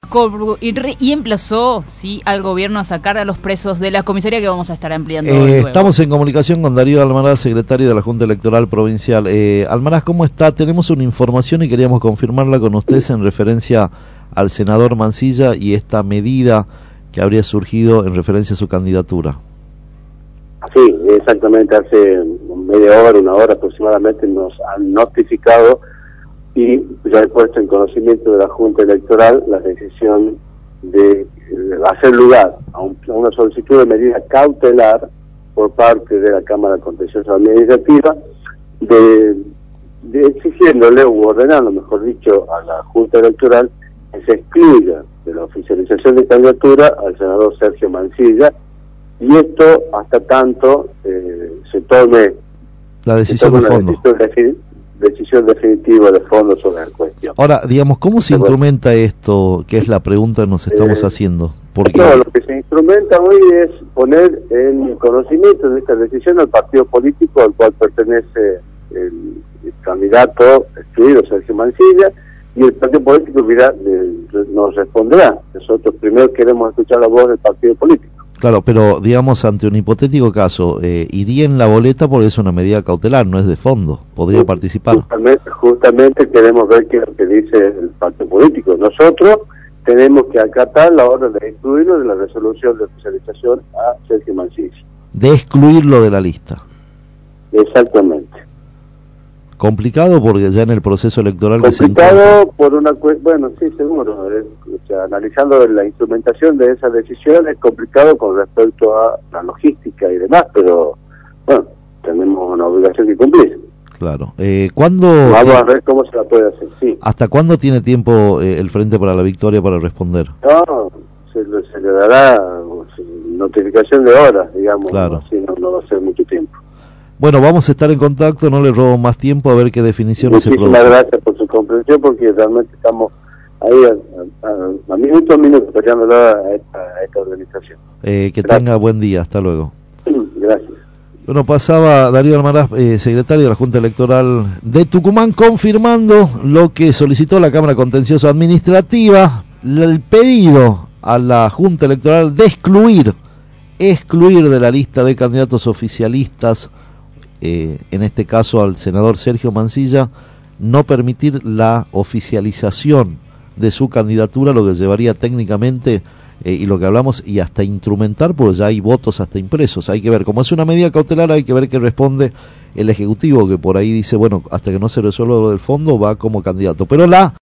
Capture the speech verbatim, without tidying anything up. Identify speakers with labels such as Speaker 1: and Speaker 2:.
Speaker 1: y emplazó sí al gobierno a sacar a los presos de la comisaría, que vamos a estar ampliando.
Speaker 2: Eh, estamos en comunicación con Darío Almaraz, secretario de la Junta Electoral Provincial. Eh, Almaraz, ¿cómo está? Tenemos una información y queríamos confirmarla con ustedes en referencia al senador Mansilla y esta medida que habría surgido en referencia a su candidatura.
Speaker 3: Sí, exactamente, hace media hora, una hora aproximadamente nos han notificado y ya he puesto en conocimiento de la Junta Electoral la decisión de hacer lugar a, un, a una solicitud de medida cautelar por parte de la Cámara Contenciosa Administrativa, de, de exigiéndole o ordenando, mejor dicho, a la Junta Electoral que se excluya de la oficialización de candidatura al senador Sergio Mansilla, y esto hasta tanto eh, se tome
Speaker 2: la decisión de fondo.
Speaker 3: Decisión, de, decisión definitiva de fondo sobre la cuestión.
Speaker 2: Ahora, digamos, ¿cómo se instrumenta esto? Que es la pregunta que nos estamos eh, haciendo. Porque...
Speaker 3: No, lo que se instrumenta hoy es poner en conocimiento de esta decisión al partido político al cual pertenece el, el candidato excluido Sergio Mansilla, y el partido político mira, eh, nos responderá. Nosotros primero queremos escuchar la voz del partido político.
Speaker 2: Claro, pero digamos, ante un hipotético caso, eh, iría en la boleta porque es una medida cautelar, no es de fondo, podría participar.
Speaker 3: Justamente, justamente queremos ver qué es lo que dice el partido político. Nosotros tenemos que acatar la orden de excluirlo de la resolución de oficialización a Sergio Mansilla.
Speaker 2: De excluirlo de la lista.
Speaker 3: Exactamente.
Speaker 2: Complicado porque ya en el proceso electoral...
Speaker 3: Complicado que se por una cuestión, bueno, sí, seguro. Es, o sea, analizando la instrumentación de esa decisión es complicado con respecto a la logística y demás, pero bueno, tenemos una obligación que cumplir.
Speaker 2: Claro. Eh, ¿cuándo,
Speaker 3: Vamos
Speaker 2: eh,
Speaker 3: a ver cómo se la puede hacer, sí.
Speaker 2: ¿Hasta cuándo tiene tiempo eh, el Frente para la Victoria para responder?
Speaker 3: No, se, se le dará notificación de horas, digamos,
Speaker 2: claro.
Speaker 3: Así no, no va a ser mucho tiempo.
Speaker 2: Bueno, vamos a estar en contacto, no le robo más tiempo a ver qué definiciones se producen.
Speaker 3: Muchísimas gracias por su comprensión, porque realmente estamos ahí a, a, a minutos a minutos peleándola a esta, a esta organización.
Speaker 2: Eh, que
Speaker 3: gracias.
Speaker 2: Tenga buen día, hasta luego.
Speaker 3: Gracias.
Speaker 2: Bueno, pasaba Darío Almaraz, eh, secretario de la Junta Electoral de Tucumán, confirmando lo que solicitó la Cámara Contenciosa Administrativa, el pedido a la Junta Electoral de excluir, excluir de la lista de candidatos oficialistas, Eh, en este caso al senador Sergio Mansilla, no permitir la oficialización de su candidatura, lo que llevaría técnicamente, eh, y lo que hablamos, y hasta instrumentar, porque ya hay votos hasta impresos. Hay que ver, como es una medida cautelar, hay que ver qué responde el Ejecutivo, que por ahí dice, bueno, hasta que no se resuelva lo del fondo, va como candidato. Pero la